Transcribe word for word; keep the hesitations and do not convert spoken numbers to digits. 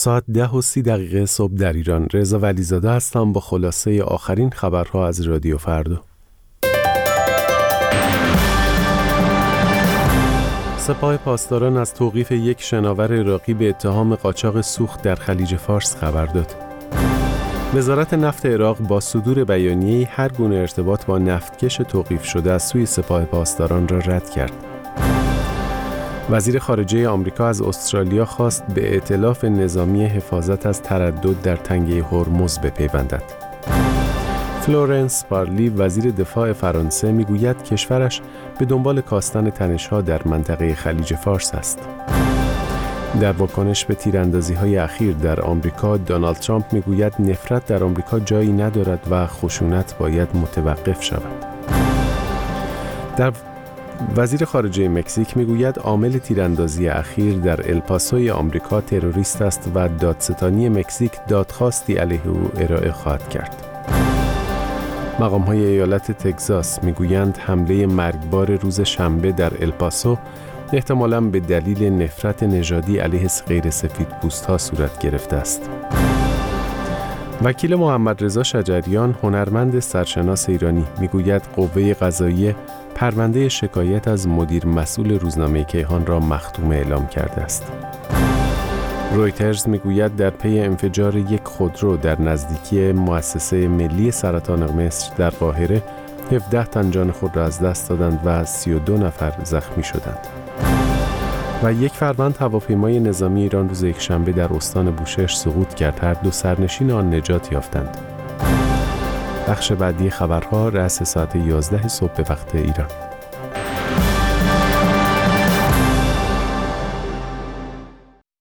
ساعت ده و سی دقیقه صبح در ایران. رضا ولیزاده هستم با خلاصه آخرین خبرها از رادیو فردا. سپاه پاسداران از توقیف یک شناور عراقی به اتهام قاچاق سوخت در خلیج فارس خبر داد. وزارت نفت عراق با صدور بیانیه‌ای هر گونه ارتباط با نفتکش توقیف شده از سوی سپاه پاسداران را رد کرد. وزیر خارجه آمریکا از استرالیا خواست به ائتلاف نظامی حفاظت از تردد در تنگه هرمز بپیوندد. فلورنس پارلی وزیر دفاع فرانسه میگوید کشورش به دنبال کاستن تنش‌ها در منطقه خلیج فارس است. در واکنش به تیراندازی‌های اخیر در آمریکا، دونالد ترامپ میگوید نفرت در آمریکا جایی ندارد و خشونت باید متوقف شود. در وزیر خارجه مکزیک میگوید عامل تیراندازی اخیر در الپاسوی آمریکا تروریست است و دادستانی مکزیک دادخواستی علیه او ارائه خواهد کرد. مقام‌های ایالت تگزاس میگویند حمله مرگبار روز شنبه در الپاسو احتمالاً به دلیل نفرت نژادی علیه غیر سفیدپوست‌ها صورت گرفته است. وکیل محمد رضا شجریان، هنرمند سرشناس ایرانی، میگوید قوه قضاییه پرونده شکایت از مدیر مسئول روزنامه کیهان را مختوم اعلام کرده است. رویترز میگوید در پی انفجار یک خودرو در نزدیکی مؤسسه ملی سرطان مصر در قاهره، هفده تن جان خود را از دست دادند و سی و دو نفر زخمی شدند. و یک فروند هواپیمای نظامی ایران روز یکشنبه در استان بوشهر سقوط کرد. هر دو سرنشین آن نجات یافتند. بخش بعدی خبرها رأس ساعت یازده صبح به وقت ایران.